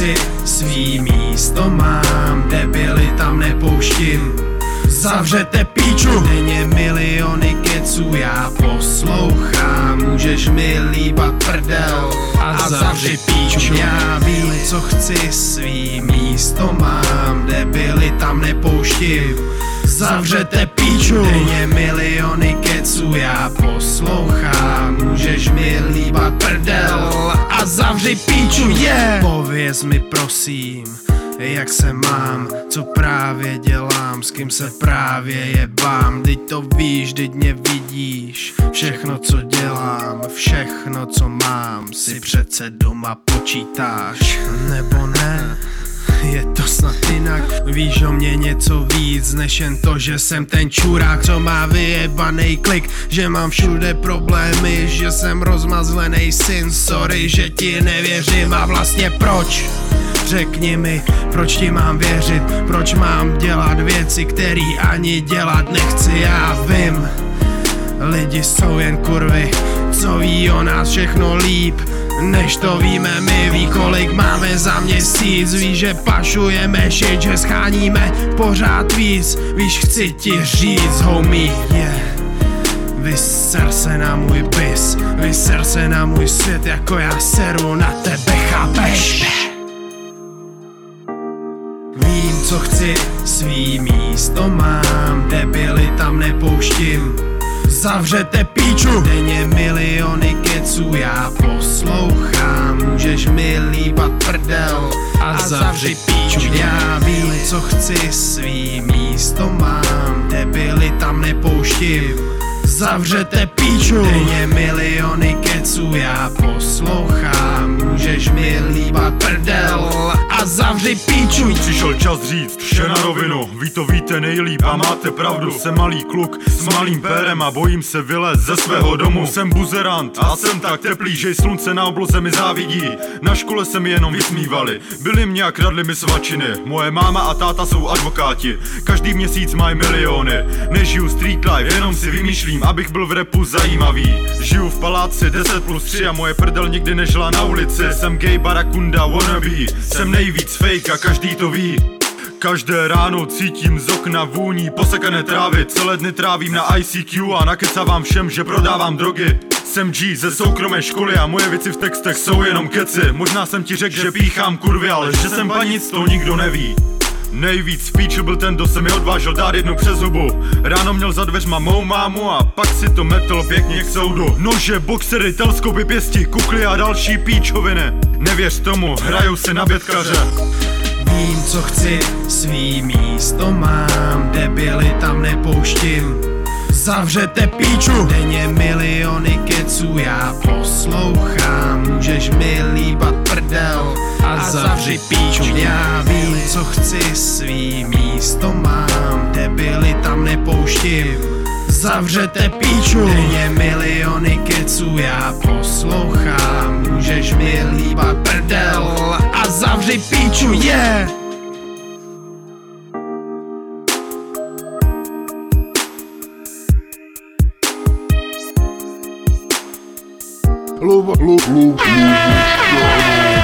chci, svý místo mám, debily tam nepouštím. Zavřete píču, denně miliony keců já poslouchám. Můžeš mi líbat prdel a zavři píču. Já vím, co chci, svý místo mám, debily tam nepouštím. Zavřete píču, denně miliony keců já poslouchám. Můžeš mi líbat prdel a zavři píču, yeah! Pověz mi prosím, jak se mám, co právě dělám, s kým se právě jebám. Vždyť to víš, vždyť mě vidíš. Všechno co dělám, všechno co mám, si přece doma počítáš, nebo ne? Je to snad jinak, víš o mě něco víc, než jen to, že jsem ten čurák, co má vyjebanej klik, že mám všude problémy, že jsem rozmazlenej syn. Sorry, že ti nevěřím, a vlastně proč? Řekni mi, proč ti mám věřit, proč mám dělat věci, který ani dělat nechci. Já vím, lidi jsou jen kurvy, co ví o nás všechno líp, než to víme my. Ví, kolik máme za měsíc, ví, že pašujeme shit, že scháníme pořád víc. Víš, chci ti říct, homie, yeah. Vyser se na můj bis, vyser se na můj svět, jako já seru na tebe, chápeš? Vím, co chci, svý místo mám, debily tam nepouštím. Zavřete píču, denně miliony keců já poslouchám. Můžeš mi líbat prdel a zavři píču. Já vím, co chci, svý místo mám, debily tam nepouštím. Zavřete píču, denně miliony keců já poslouchám. Můžeš mi líbat prdel a zavři píču. Přišel čas říct vše na rovinu, vy to víte nejlíp a máte pravdu. Jsem malý kluk s malým pérem a bojím se vylézt ze svého domu. Jsem buzerant a jsem tak teplý, že slunce na obloze mi závidí. Na škole se mi jenom vysmívali, byli mě a kradli mi svačiny. Moje máma a táta jsou advokáti, každý měsíc mají miliony. Nežiju street life, jenom si vymýšlím, abych byl v rapu zajímavý. Žiju v paláci 10+3 a moje prdel nikdy nežila na ulici. Jsem gay barakunda wannabe, jsem nejvíc fake a každý to ví. Každé ráno cítím z okna vůní posekané trávy, celé dny trávím na ICQ a nakecávám všem, že prodávám drogy. Jsem G ze soukromé školy a moje věci v textech jsou jenom keci. Možná jsem ti řekl, že píchám kurvy, ale že jsem panic, to nikdo neví. Nejvíc píču byl ten, kdo se mi odvážil dát jednu přes hubu. Ráno měl za dveřma mou mámu a pak si to metl pěkně k soudu. Nože, boxery, teleskopy, pěsti, kukly a další píčoviny. Nevěř tomu, hrajou si na bětkaře. Vím, co chci, svý místo mám, debily tam nepouštím. Zavřete píču, denně miliony keců já poslouchám. Můžeš mi líbat prdel a zavři píču. Já vím, co chci, svý místo mám, debily tam nepouštím. Zavřete píču, denně miliony keců já poslouchám. Můžeš mi líbat prdel a zavři píču, yeah! Love,